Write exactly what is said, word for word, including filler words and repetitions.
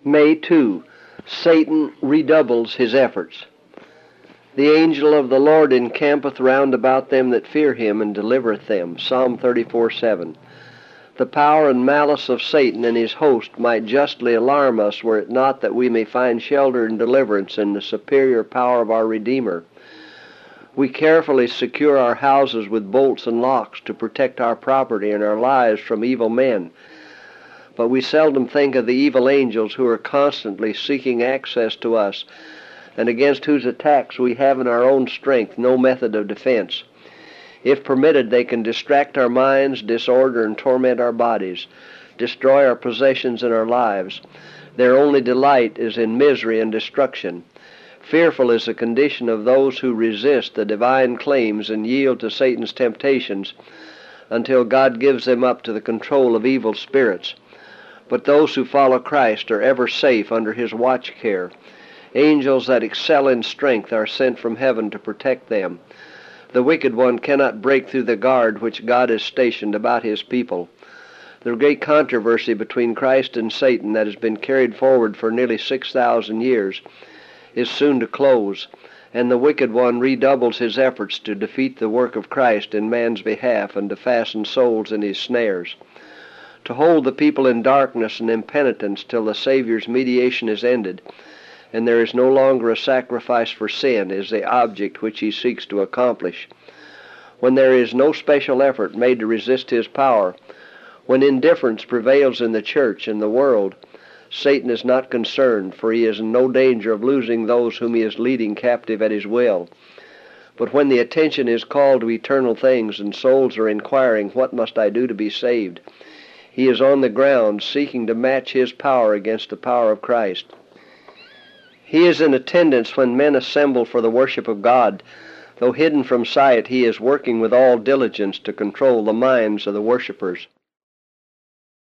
May second. Satan redoubles his efforts. The angel of the Lord encampeth round about them that fear him, and delivereth them. Psalm thirty-four seven. The power and malice of Satan and his host might justly alarm us, were it not that we may find shelter and deliverance in the superior power of our Redeemer. We carefully secure our houses with bolts and locks to protect our property and our lives from evil men. But we seldom think of the evil angels who are constantly seeking access to us, and against whose attacks we have in our own strength no method of defense. If permitted, they can distract our minds, disorder and torment our bodies, destroy our possessions and our lives. Their only delight is in misery and destruction. Fearful is the condition of those who resist the divine claims and yield to Satan's temptations until God gives them up to the control of evil spirits. But those who follow Christ are ever safe under his watch care. Angels that excel in strength are sent from heaven to protect them. The wicked one cannot break through the guard which God has stationed about his people. The great controversy between Christ and Satan that has been carried forward for nearly six thousand years is soon to close, and the wicked one redoubles his efforts to defeat the work of Christ in man's behalf and to fasten souls in his snares. To hold the people in darkness and impenitence till the Savior's mediation is ended, and there is no longer a sacrifice for sin, is the object which he seeks to accomplish. When there is no special effort made to resist his power, when indifference prevails in the church and the world, Satan is not concerned, for he is in no danger of losing those whom he is leading captive at his will. But when the attention is called to eternal things and souls are inquiring, "What must I do to be saved?" he is on the ground seeking to match his power against the power of Christ. He is in attendance when men assemble for the worship of God. Though hidden from sight, he is working with all diligence to control the minds of the worshipers.